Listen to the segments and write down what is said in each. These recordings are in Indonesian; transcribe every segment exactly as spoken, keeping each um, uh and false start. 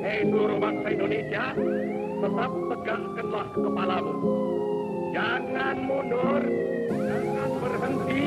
Hei seluruh bangsa Indonesia, tetap tegakkanlah kepalamu. Jangan mundur, jangan berhenti,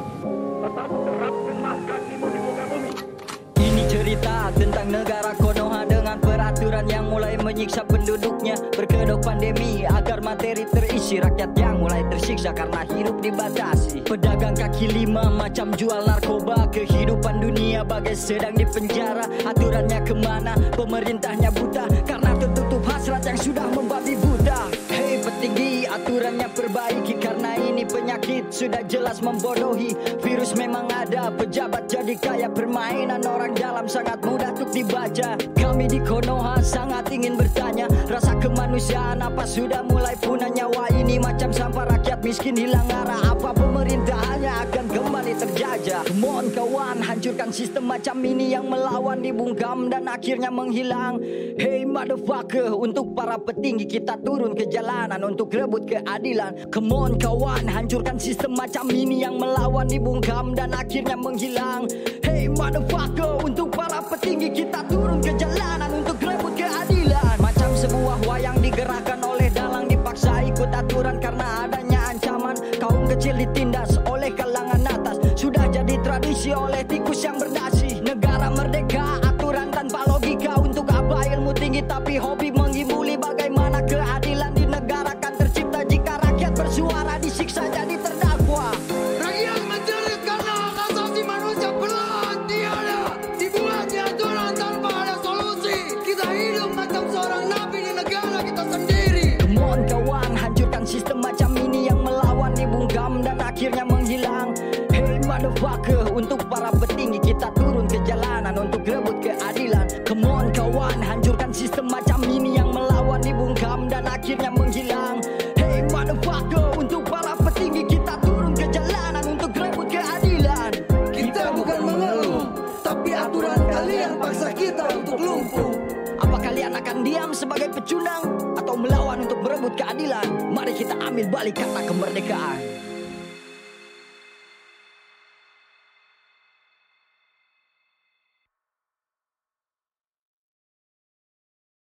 tetap terapkanlah kakimu di muka bumi. Ini cerita tentang negara Konoha dengan peraturan yang mulai menyiksa penduduknya. Berkedok pandemi agar materi terisi, rakyat yang mulai tersiksa karena hidup dibatasi. Pedagang kaki lima macam jual narkoba, kehidupan dunia bagai sedang di penjara. Aturannya kemana? Pemerintahnya buta karena tertutup hasrat yang sudah membabi buta. Hei petinggi, aturannya perbaiki karena ini penyakit sudah jelas membodohi. Virus memang ada, pejabat jadi kayak permainan orang dalam sangat mudah untuk dibaca. Kami di Konoha sangat ingin bertanya, rasa kemanusiaan apa sudah mulai punah? Nyawa ini macam sampah, rakyat miskin hilang arah. Apa pemerintahannya akan kembali terjajah? Come on kawan, hancurkan sistem macam ini yang melawan dibungkam dan akhirnya menghilang. Hey motherfucker, untuk para petinggi kita turun ke jalanan untuk rebut keadilan. Come on kawan, hancurkan sistem macam ini yang melawan dibungkam dan akhirnya menghilang. Hey motherfucker, untuk para petinggi kita turun ke jalanan untuk rebut keadilan. Macam sebuah wayang digerakkan oleh dalang, dipaksa ikut aturan karena adanya ancaman. Kaum kecil ditindas oleh kalangan atas, sudah jadi tradisi oleh tikus yang berdasi. Negara merdeka, aturan tanpa logika. Untuk apa ilmu tinggi tapi hobi menggibuli? Bagaimana keadilan di negara kan tercipta jika rakyat bersuara disiksa jadi terdakwa? Rakyat menjerit karena hak asasi manusia perlahan tiada dibuatnya aturan tanpa ada solusi. Kita hidup macam seorang nabi di negara kita sendiri. Come on kawan, hancurkan sistem macam ini yang melawan dibungkam dan akhirnya menghilang. Hey motherfucker, untuk para petinggi kita turun ke jalanan untuk rebut keadilan. Come on kawan, hancurkan sistem macam ini yang melawan dibungkam dan akhirnya menghilang. Hey motherfucker, untuk para petinggi kita turun ke jalanan untuk rebut keadilan. Kita bukan mengeluh, tapi aturan kalian paksa kita untuk lumpuh. Apa kalian akan diam sebagai pecundang atau melawan untuk merebut keadilan? Mari kita ambil balik kata kemerdekaan.